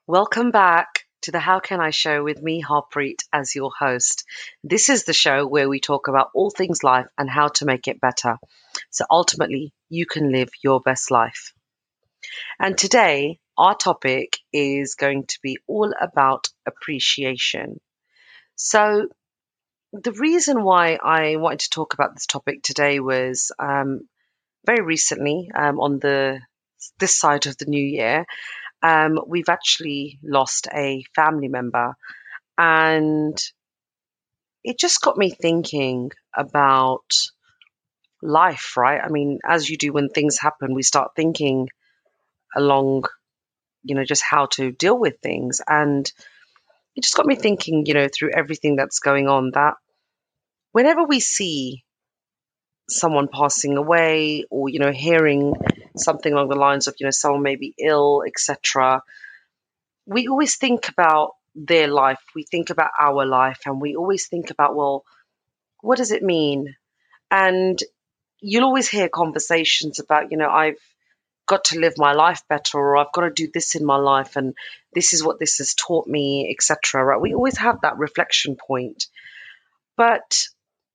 Welcome back to the How Can I Show with me, Harpreet, as your host. This is the show where we talk about all things life and how to make it better. So ultimately, you can live your best life. And today, our topic is going to be all about appreciation. So, the reason why I wanted to talk about this topic today was very recently, on the this side of the new year, we've actually lost a family member. And it just got me thinking about life, right? I mean, as you do when things happen, we start thinking along, just how to deal with things. And it just got me thinking, through everything that's going on, that whenever we see someone passing away or, hearing something along the lines of, someone may be ill, etc., we always think about their life. We think about our life and we always think about, well, what does it mean? And you'll always hear conversations about, I've got to live my life better, or I've got to do this in my life, and this is what this has taught me, etc. Right? We always have that reflection point. But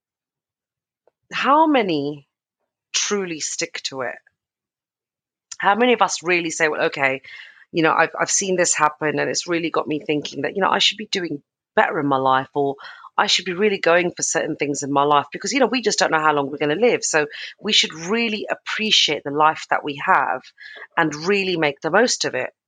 how many truly stick to it? How many of us really say, well, okay, I've seen this happen and it's really got me thinking that, I should be doing better in my life, or I should be really going for certain things in my life because, we just don't know how long we're going to live. So we should really appreciate the life that we have and really make the most of it.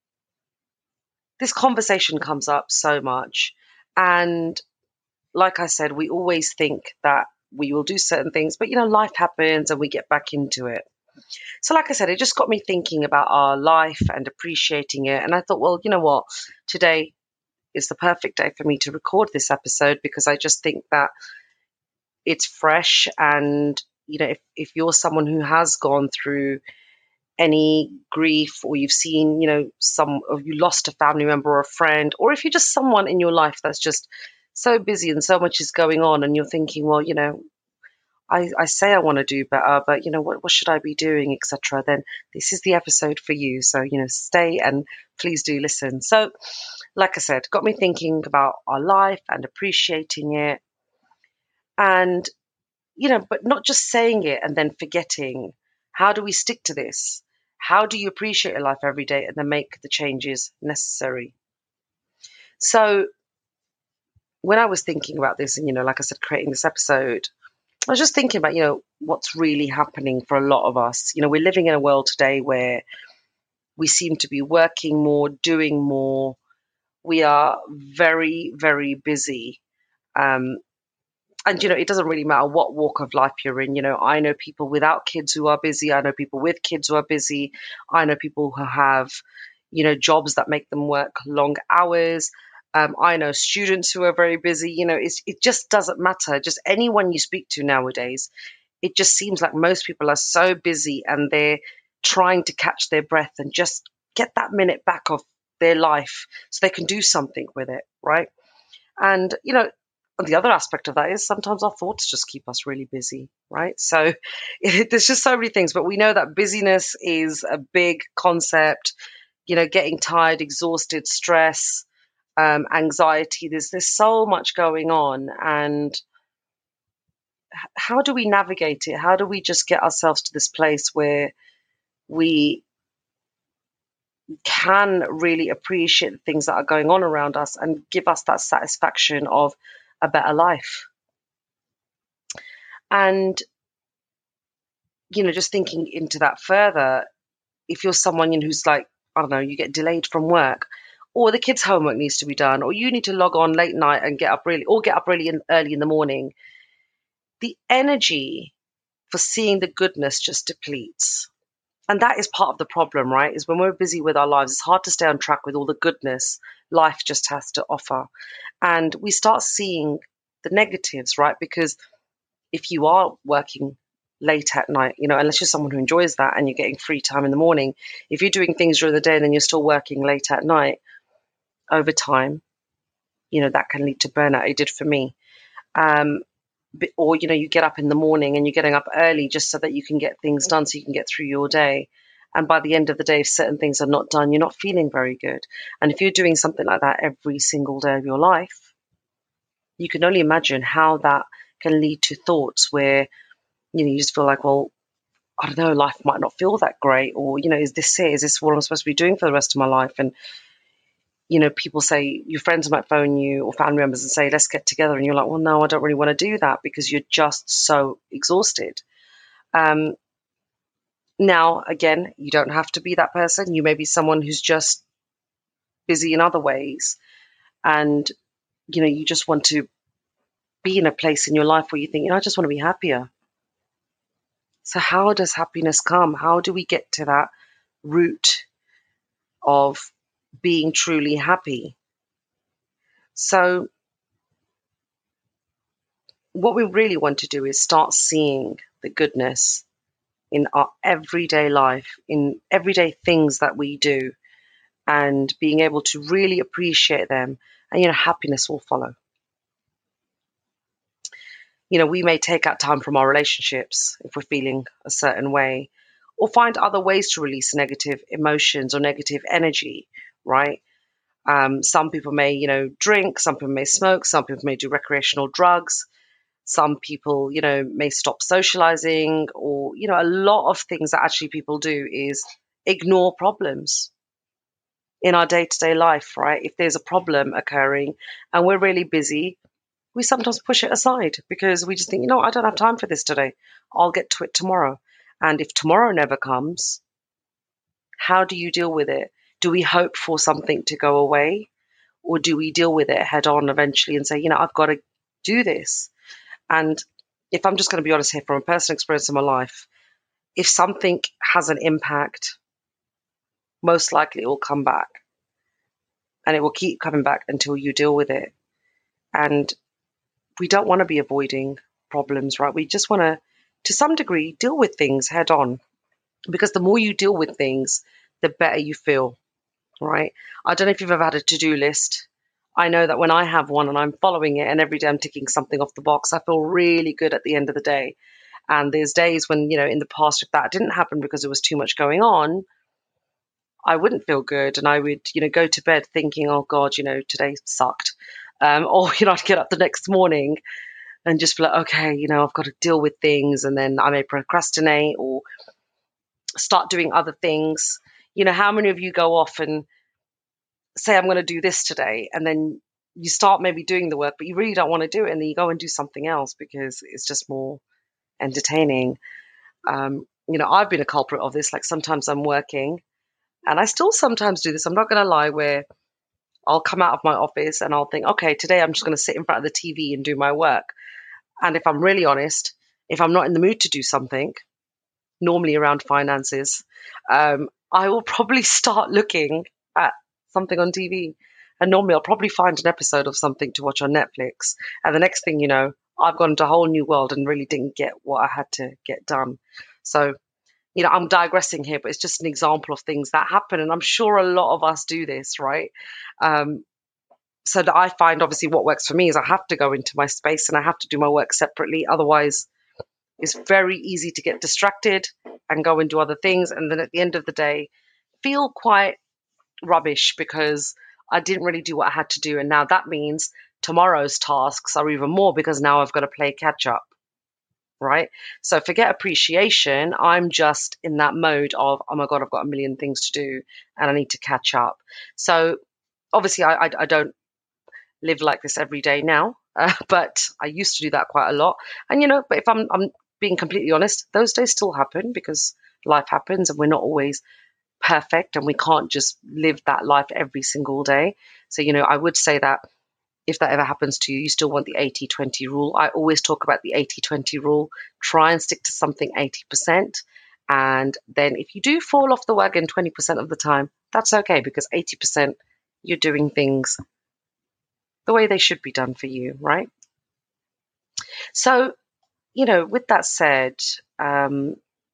This conversation comes up so much. And like I said, we always think that we will do certain things, but, life happens and we get back into it. So, like I said, it just got me thinking about our life and appreciating it. And I thought, well, you know what? Today is the perfect day for me to record this episode because I just think that it's fresh. And, if you're someone who has gone through any grief, or you've seen, or you lost a family member or a friend, or if you're just someone in your life that's just so busy and so much is going on and you're thinking, well, I say I want to do better, but what should I be doing, etc. Then this is the episode for you. So stay and please do listen. So, like I said, got me thinking about our life and appreciating it, and but not just saying it and then forgetting. How do we stick to this? How do you appreciate your life every day and then make the changes necessary? So, when I was thinking about this, and like I said, creating this episode, I was just thinking about, what's really happening for a lot of us. We're living in a world today where we seem to be working more, doing more. We are very, very busy. And, it doesn't really matter what walk of life you're in. I know people without kids who are busy. I know people with kids who are busy. I know people who have, jobs that make them work long hours. I know students who are very busy. It just doesn't matter. Just anyone you speak to nowadays, it just seems like most people are so busy and they're trying to catch their breath and just get that minute back of their life so they can do something with it, right? And, the other aspect of that is sometimes our thoughts just keep us really busy, right? So there's just so many things, but we know that busyness is a big concept, getting tired, exhausted, stress, anxiety. There's so much going on. And how do we navigate it? How do we just get ourselves to this place where we can really appreciate the things that are going on around us and give us that satisfaction of a better life? And, just thinking into that further, if you're someone who's like, I don't know, you get delayed from work, or the kids' homework needs to be done, or you need to log on late night and get up really early in the morning, the energy for seeing the goodness just depletes. And that is part of the problem, right? Is when we're busy with our lives, it's hard to stay on track with all the goodness life just has to offer. And we start seeing the negatives, right? Because if you are working late at night, unless you're someone who enjoys that and you're getting free time in the morning, if you're doing things during the day and then you're still working late at night, over time, that can lead to burnout. It did for me. Um, or, you get up in the morning and you're getting up early just so that you can get things done so you can get through your day. And by the end of the day, if certain things are not done, you're not feeling very good. And if you're doing something like that every single day of your life, you can only imagine how that can lead to thoughts where, you just feel like, well, I don't know, life might not feel that great, or, is this it? Is this what I'm supposed to be doing for the rest of my life? And, people say, your friends might phone you or family members and say, let's get together. And you're like, well, no, I don't really want to do that because you're just so exhausted. Um, Now, again, you don't have to be that person. You may be someone who's just busy in other ways. And, you just want to be in a place in your life where you think, I just want to be happier. So how does happiness come? How do we get to that root of being truly happy? So what we really want to do is start seeing the goodness in our everyday life, in everyday things that we do, and being able to really appreciate them, and happiness will follow. We may take out time from our relationships if we're feeling a certain way, or find other ways to release negative emotions or negative energy, right? Some people may, drink, some people may smoke, some people may do recreational drugs, some people, may stop socializing, or, a lot of things that actually people do is ignore problems in our day-to-day life, right? If there's a problem occurring and we're really busy, we sometimes push it aside because we just think, I don't have time for this today. I'll get to it tomorrow. And if tomorrow never comes, how do you deal with it? Do we hope for something to go away? Or do we deal with it head on eventually and say, I've got to do this? And if I'm just going to be honest here from a personal experience in my life, if something has an impact, most likely it will come back. And it will keep coming back until you deal with it. And we don't want to be avoiding problems, right? We just want to some degree, deal with things head on. Because the more you deal with things, the better you feel, right? I don't know if you've ever had a to-do list. I know that when I have one and I'm following it and every day I'm ticking something off the box, I feel really good at the end of the day. And there's days when, in the past, if that didn't happen because there was too much going on, I wouldn't feel good. And I would, go to bed thinking, oh God, today sucked. Or, I'd get up the next morning and just feel like, okay, I've got to deal with things. And then I may procrastinate or start doing other things. How many of you go off and say, I'm going to do this today, and then you start maybe doing the work, but you really don't want to do it, and then you go and do something else because it's just more entertaining. I've been a culprit of this. Like sometimes I'm working, and I still sometimes do this. I'm not going to lie, where I'll come out of my office and I'll think, okay, today I'm just going to sit in front of the TV and do my work. And if I'm really honest, if I'm not in the mood to do something, normally around finances, I will probably start looking at something on TV. And normally I'll probably find an episode of something to watch on Netflix. And the next thing you know, I've gone into a whole new world and really didn't get what I had to get done. So, I'm digressing here, but it's just an example of things that happen. And I'm sure a lot of us do this, right? So that I find obviously what works for me is I have to go into my space and I have to do my work separately. Otherwise, it's very easy to get distracted and go and do other things. And then at the end of the day, feel quite rubbish because I didn't really do what I had to do. And now that means tomorrow's tasks are even more because now I've got to play catch up. Right? So forget appreciation. I'm just in that mode of, oh my God, I've got a million things to do and I need to catch up. So obviously I don't live like this every day now, but I used to do that quite a lot. And, but if I'm being completely honest, those days still happen because life happens and we're not always perfect and we can't just live that life every single day. So, I would say that if that ever happens to you, you still want the 80-20 rule. I always talk about the 80-20 rule. Try and stick to something 80%. And then if you do fall off the wagon 20% of the time, that's okay because 80% you're doing things the way they should be done for you, right? So, with that said, there's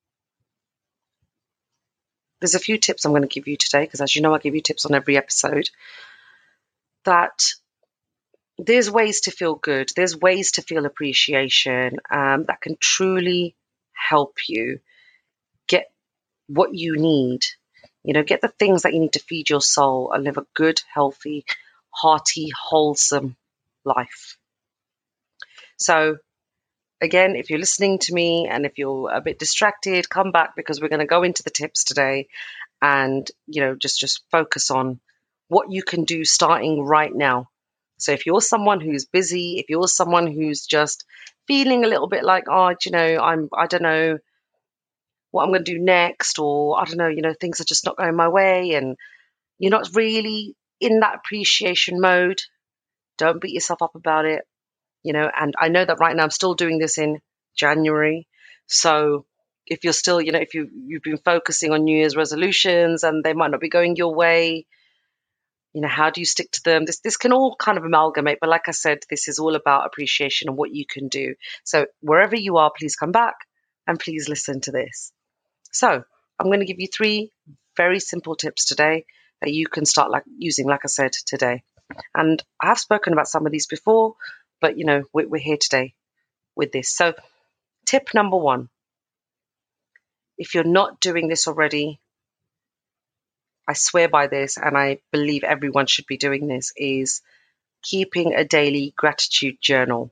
a few tips I'm going to give you today because, as you know, I give you tips on every episode. That there's ways to feel good. There's ways to feel appreciation that can truly help you get what you need. Get the things that you need to feed your soul and live a good, healthy, hearty, wholesome life. So, again, if you're listening to me and if you're a bit distracted, come back, because we're going to go into the tips today and, just focus on what you can do starting right now. So if you're someone who's busy, if you're someone who's just feeling a little bit like, I don't know what I'm going to do next, or I don't know, things are just not going my way, and you're not really in that appreciation mode, don't beat yourself up about it. And I know that right now I'm still doing this in January. So if you're still, if you've been focusing on New Year's resolutions and they might not be going your way, how do you stick to them? This can all kind of amalgamate, but like I said, this is all about appreciation and what you can do. So wherever you are, please come back and please listen to this. So I'm going to give you 3 very simple tips today that you can start using, like I said, today. And I have spoken about some of these before, but we're here today with this. So tip number 1, if you're not doing this already, I swear by this, and I believe everyone should be doing this, is keeping a daily gratitude journal.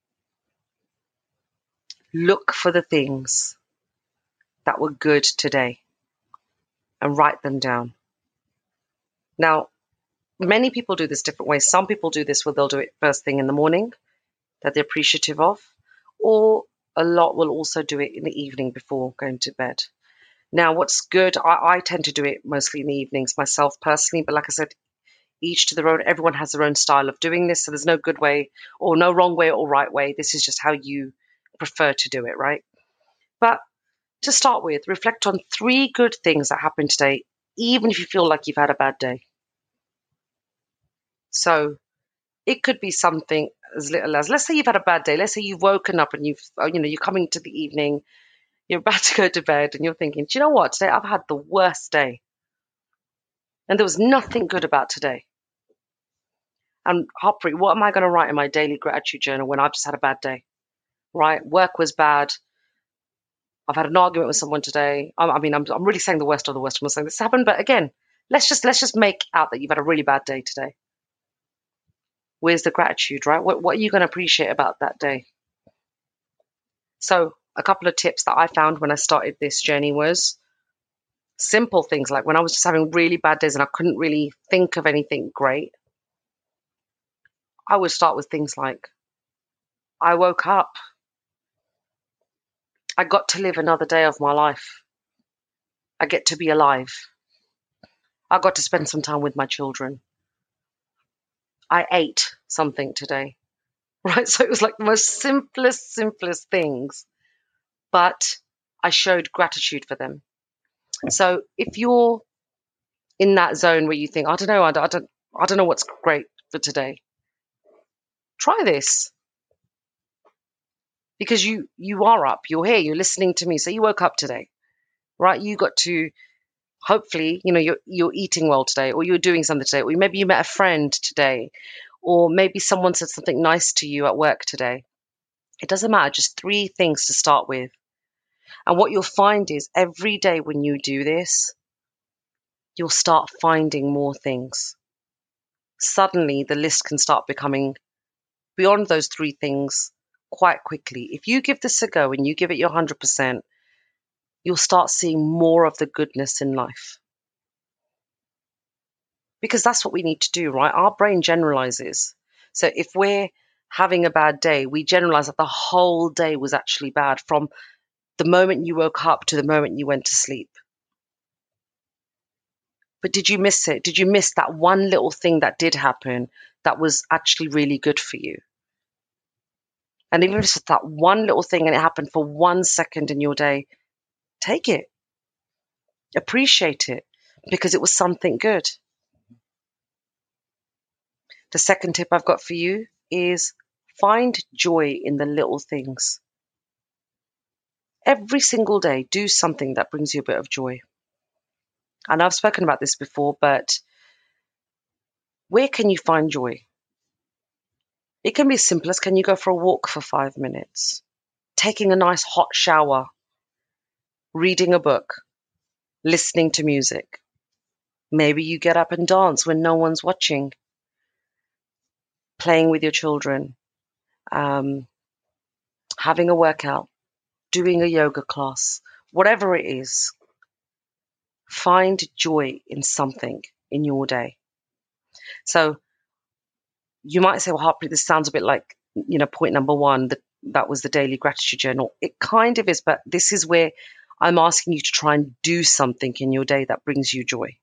Look for the things that were good today and write them down. Now, many people do this different ways. Some people do this where they'll do it first thing in the morning that they're appreciative of, or a lot will also do it in the evening before going to bed. Now, what's good, I tend to do it mostly in the evenings myself personally, but like I said, each to their own. Everyone has their own style of doing this, so there's no good way or no wrong way or right way. This is just how you prefer to do it, right? But to start with, reflect on 3 good things that happened today, even if you feel like you've had a bad day. So it could be something as little as, let's say you've had a bad day. Let's say you've woken up and you're coming to the evening, you're about to go to bed and you're thinking, do you know what? Today I've had the worst day. And there was nothing good about today. And Harpreet, what am I going to write in my daily gratitude journal when I've just had a bad day? Right? Work was bad. I've had an argument with someone today. I'm really saying the worst of the worst. I'm not saying this happened, but again, let's just make out that you've had a really bad day today. Where's the gratitude, right? What are you going to appreciate about that day? So a couple of tips that I found when I started this journey was simple things, like when I was just having really bad days and I couldn't really think of anything great, I would start with things like, I woke up. I got to live another day of my life. I get to be alive. I got to spend some time with my children. I ate something today, right? So it was like the most simplest things, but I showed gratitude for them. So if you're in that zone where you think, I don't know what's great for today, try this. Because you are up, you're here, you're listening to me. So you woke up today, right? You got to, hopefully, you're eating well today, or you're doing something today, or maybe you met a friend today, or maybe someone said something nice to you at work today. It doesn't matter, just 3 things to start with. And what you'll find is every day when you do this, you'll start finding more things. Suddenly the list can start becoming beyond those 3 things quite quickly. If you give this a go and you give it your 100%, you'll start seeing more of the goodness in life. Because that's what we need to do, right? Our brain generalizes. So if we're having a bad day, we generalize that the whole day was actually bad, from the moment you woke up to the moment you went to sleep. But did you miss it? Did you miss that one little thing that did happen that was actually really good for you? And even if it's that one little thing and it happened for 1 second in your day, take it. Appreciate it, because it was something good. The second tip I've got for you is find joy in the little things. Every single day, do something that brings you a bit of joy. And I've spoken about this before, but where can you find joy? It can be as simple as, can you go for a walk for 5 minutes? Taking a nice hot shower? Reading a book? listening to music. Maybe you get up and dance when no one's watching, playing with your children, um, having a workout, doing a yoga class, whatever it is. Find joy in something in your day. So you might say, well, Harpreet, this sounds a bit like, point number one, that was the daily gratitude journal. It kind of is, but this is where I'm asking you to try and do something in your day that brings you joy.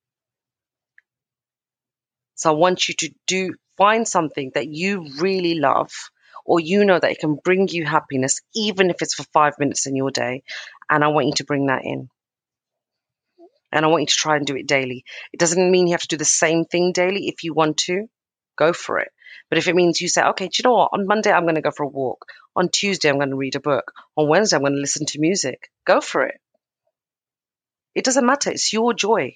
So I want you to find something that you really love, or that it can bring you happiness, even if it's for 5 minutes in your day. And I want you to bring that in. And I want you to try and do it daily. It doesn't mean you have to do the same thing daily. If you want to, go for it. But if it means you say, okay, do you know what? On Monday, I'm going to go for a walk. On Tuesday, I'm going to read a book. On Wednesday, I'm going to listen to music. Go for it. It doesn't matter. It's your joy.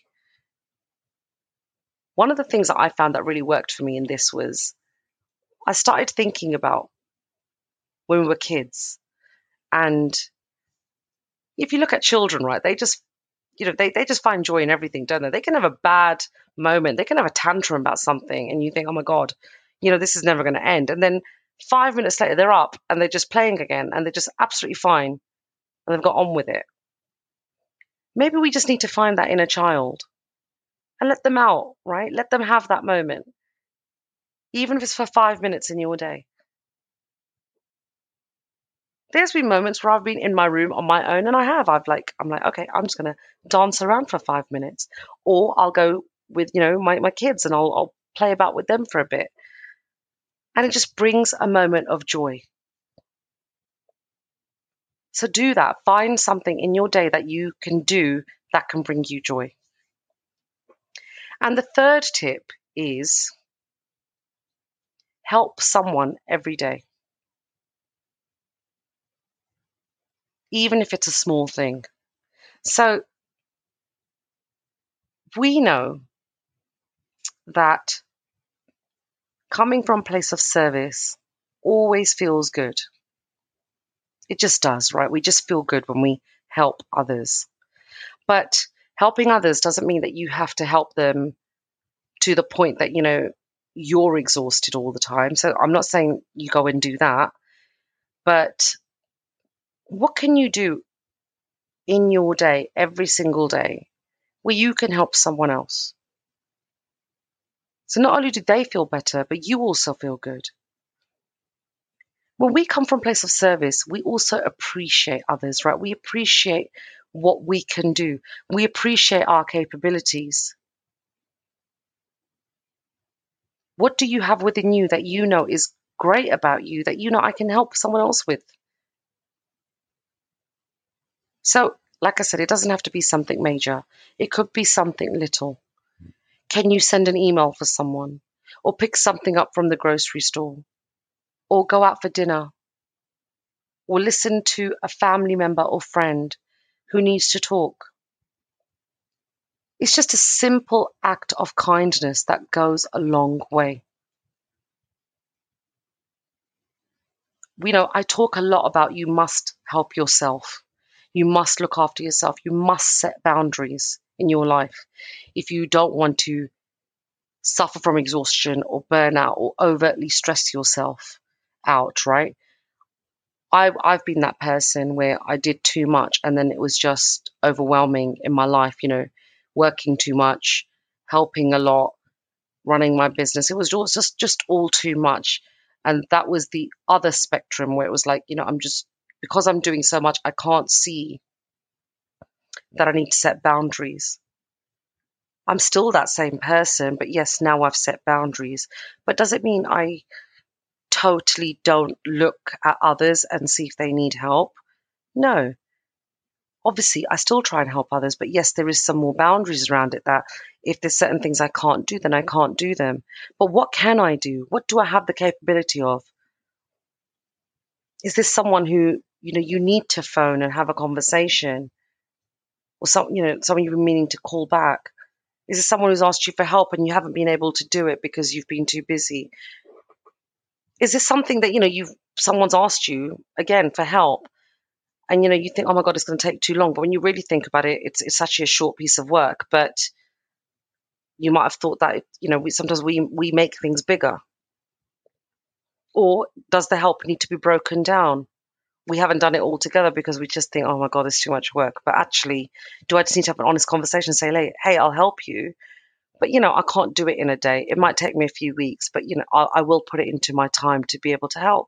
One of the things that I found that really worked for me in this was I started thinking about when we were kids. And if you look at children, right, they just they just find joy in everything, don't they? They can have a bad moment. They can have a tantrum about something and you think, oh my God, this is never going to end. And then 5 minutes later, they're up and they're just playing again and they're just absolutely fine and they've got on with it. Maybe we just need to find that inner child and let them out, right? Let them have that moment, even if it's for 5 minutes in your day. There's been moments where I've been in my room on my own and I'm like, okay, I'm just going to dance around for 5 minutes. Or I'll go with, my kids and I'll play about with them for a bit. And it just brings a moment of joy. So do that. Find something in your day that you can do that can bring you joy. And the third tip is help someone every day. Even if it's a small thing. So we know that coming from a place of service always feels good. It just does, right? We just feel good when we help others. But helping others doesn't mean that you have to help them to the point that, you're exhausted all the time. So I'm not saying you go and do that. But what can you do in your day, every single day, where you can help someone else? So not only do they feel better, but you also feel good. When we come from a place of service, we also appreciate others, right? We appreciate what we can do. We appreciate our capabilities. What do you have within you that is great about you, that I can help someone else with? So, like I said, it doesn't have to be something major. It could be something little. Can you send an email for someone? Or pick something up from the grocery store? Or go out for dinner? Or listen to a family member or friend who needs to talk? It's just a simple act of kindness that goes a long way. I talk a lot about you must help yourself. You must look after yourself. You must set boundaries in your life if you don't want to suffer from exhaustion or burnout or overtly stress yourself out, right? I've been that person where I did too much and then it was just overwhelming in my life, working too much, helping a lot, running my business. It was just all too much. And that was the other spectrum where it was like, because I'm doing so much, I can't see that I need to set boundaries. I'm still that same person, but yes, now I've set boundaries. But does it mean I totally don't look at others and see if they need help? No. Obviously, I still try and help others, but yes, there is some more boundaries around it that if there's certain things I can't do, then I can't do them. But what can I do? What do I have the capability of? Is this someone who, you need to phone and have a conversation? Or someone you've been meaning to call back? Is this someone who's asked you for help and you haven't been able to do it because you've been too busy? Is this something that, someone's asked you, again, for help, And, you think, oh my God, it's going to take too long. But when you really think about it, it's actually a short piece of work. But you might have thought that, sometimes we make things bigger. Or does the help need to be broken down? We haven't done it all together because we just think, oh my God, it's too much work. But actually, do I just need to have an honest conversation and say, hey, I'll help you. But, I can't do it in a day. It might take me a few weeks, but, I will put it into my time to be able to help.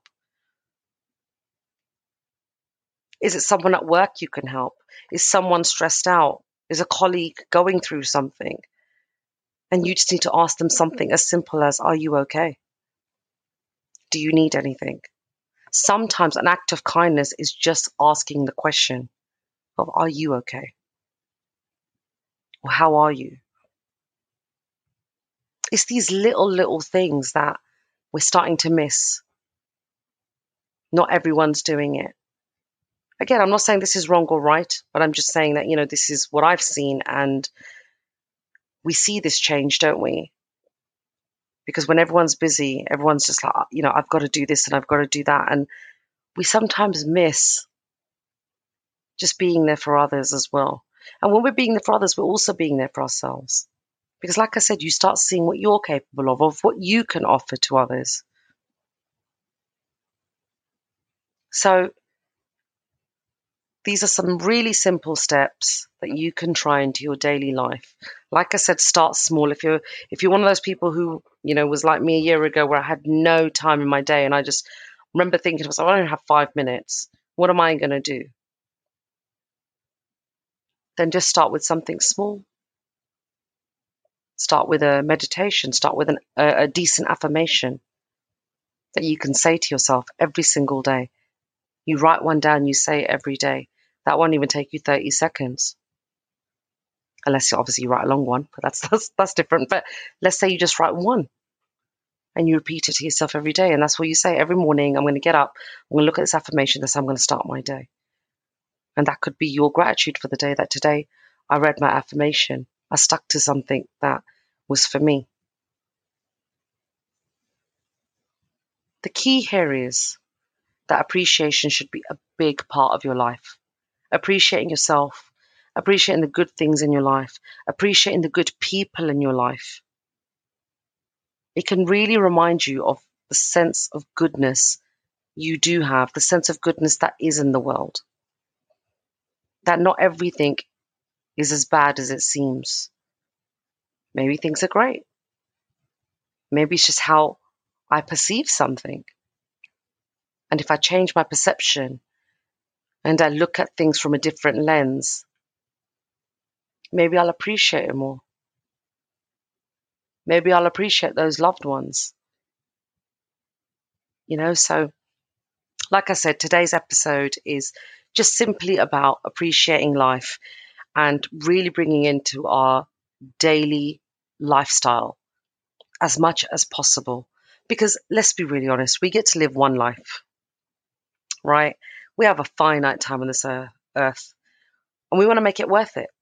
Is it someone at work you can help? Is someone stressed out? Is a colleague going through something? And you just need to ask them something as simple as, are you okay? Do you need anything? Sometimes an act of kindness is just asking the question of, are you okay? Or how are you? It's these little things that we're starting to miss. Not everyone's doing it. Again, I'm not saying this is wrong or right, but I'm just saying that, this is what I've seen, and we see this change, don't we? Because when everyone's busy, everyone's just like, I've got to do this and I've got to do that. And we sometimes miss just being there for others as well. And when we're being there for others, we're also being there for ourselves. Because like I said, you start seeing what you're capable of what you can offer to others. So these are some really simple steps that you can try into your daily life. Like I said, start small. If you're one of those people who, was like me a year ago where I had no time in my day and I just remember thinking to myself, I don't have 5 minutes. What am I going to do? Then just start with something small. Start with a meditation. Start with a decent affirmation that you can say to yourself every single day. You write one down, you say it every day. That won't even take you 30 seconds. Unless obviously you write a long one, but that's different. But let's say you just write one and you repeat it to yourself every day. And that's what you say every morning. I'm going to get up. I'm going to look at this affirmation. That's how I'm going to start my day. And that could be your gratitude for the day, that today I read my affirmation. I stuck to something that was for me. The key here is that appreciation should be a big part of your life. Appreciating yourself, appreciating the good things in your life, appreciating the good people in your life. It can really remind you of the sense of goodness you do have, the sense of goodness that is in the world. That not everything is as bad as it seems. Maybe things are great. Maybe it's just how I perceive something. And if I change my perception and I look at things from a different lens, maybe I'll appreciate it more. Maybe I'll appreciate those loved ones. So like I said, today's episode is just simply about appreciating life and really bringing into our daily lifestyle as much as possible. Because let's be really honest, we get to live one life, right? We have a finite time on this earth, and we want to make it worth it.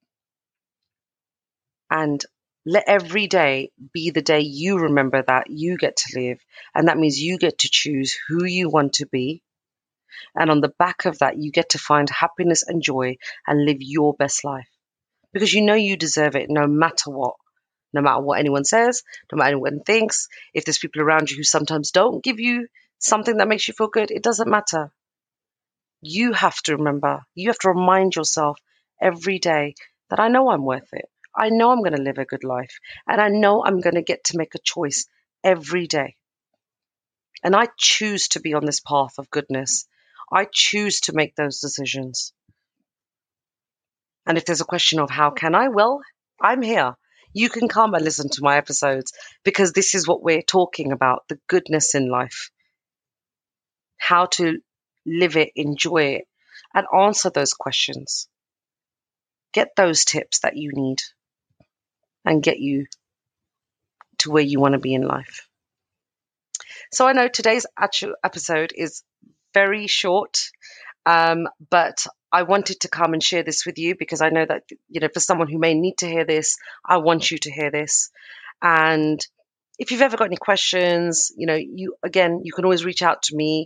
And let every day be the day you remember that you get to live. And that means you get to choose who you want to be. And on the back of that, you get to find happiness and joy and live your best life. Because you deserve it no matter what. No matter what anyone says, no matter what anyone thinks. If there's people around you who sometimes don't give you something that makes you feel good, it doesn't matter. You have to remember, you have to remind yourself every day that I know I'm worth it. I know I'm going to live a good life. And I know I'm going to get to make a choice every day. And I choose to be on this path of goodness. I choose to make those decisions. And if there's a question of how can I, well, I'm here. You can come and listen to my episodes because this is what we're talking about, the goodness in life. How to live it, enjoy it, and answer those questions. Get those tips that you need and get you to where you want to be in life. So I know today's actual episode is very short, but I wanted to come and share this with you because I know that, for someone who may need to hear this, I want you to hear this. And if you've ever got any questions, you can always reach out to me.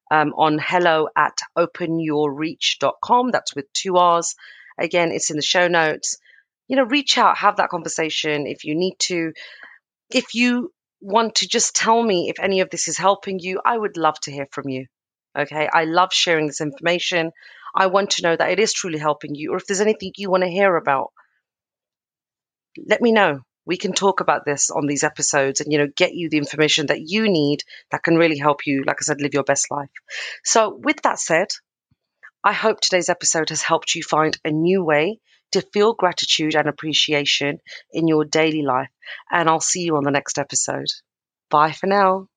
on hello@openyourreach.com. That's with 2 R's. Again, it's in the show notes. Reach out, have that conversation if you need to. If you want to just tell me if any of this is helping you, I would love to hear from you. Okay, I love sharing this information. I want to know that it is truly helping you, or if there's anything you want to hear about, let me know. We can talk about this on these episodes and, get you the information that you need that can really help you, like I said, live your best life. So, with that said, I hope today's episode has helped you find a new way to feel gratitude and appreciation in your daily life. And I'll see you on the next episode. Bye for now.